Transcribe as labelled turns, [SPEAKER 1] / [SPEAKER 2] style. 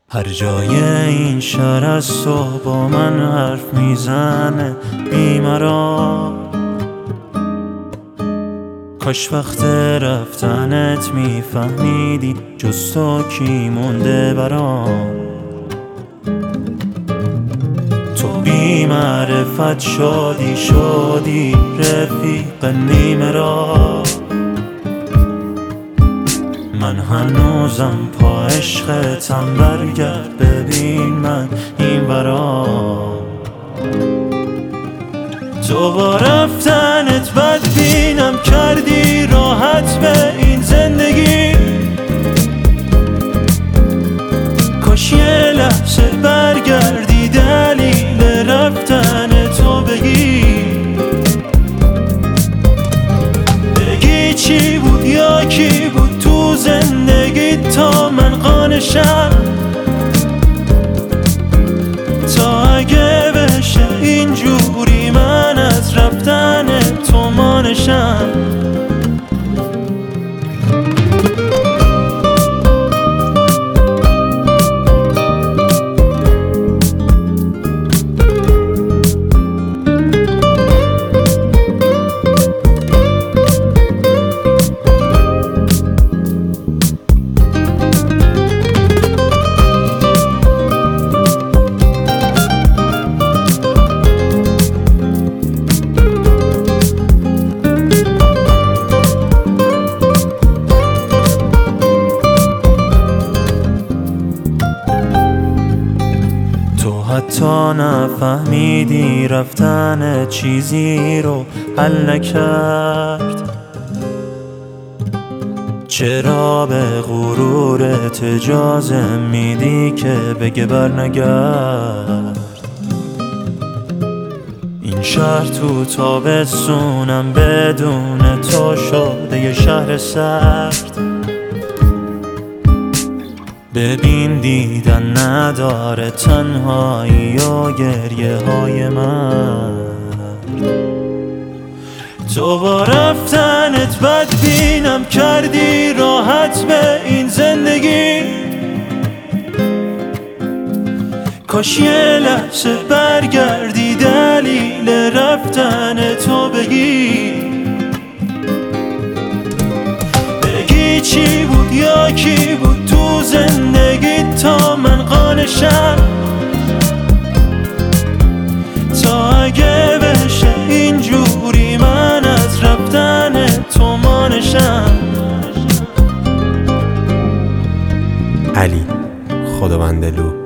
[SPEAKER 1] هر جای این شهر از تو با من حرف میزنه بیمارا. کاش وقت رفتنت میفهمیدی جز تو کی مونده برام. تو بی معرفت شدی رفیق نیمه را. من هنوزم پا عشقتم، برگرد ببین من این ورا. تو با رفتنت بدبینم کردی راحت به این زندگی. کاش یه لحظه برگردی دلیل رفتن تو بگی چی بود یا کی بود تو زندگی تا من قانشم. تا اگه بشه اینجوری من از رفتن تو مانشم. حتی نفهمیدی رفتن چیزی رو حل نکرد. چرا به غرورت اجازه میدی که بگه برنگرد. این شهر تو تابستونم بدون تو شده یه شهر سرد. ببین دیدن نداره تنهایی و گریه های من. تو با رفتنت بدبینم کردی راحت به این زندگی. کاش یه لحظه برگردی دلیل رفتن تو بگی چی بود یا کی بود تو زندگی تا من قانشم. تا اگه بشه اینجوری من از رفتن تو مانشم.
[SPEAKER 2] علی خداوندلو.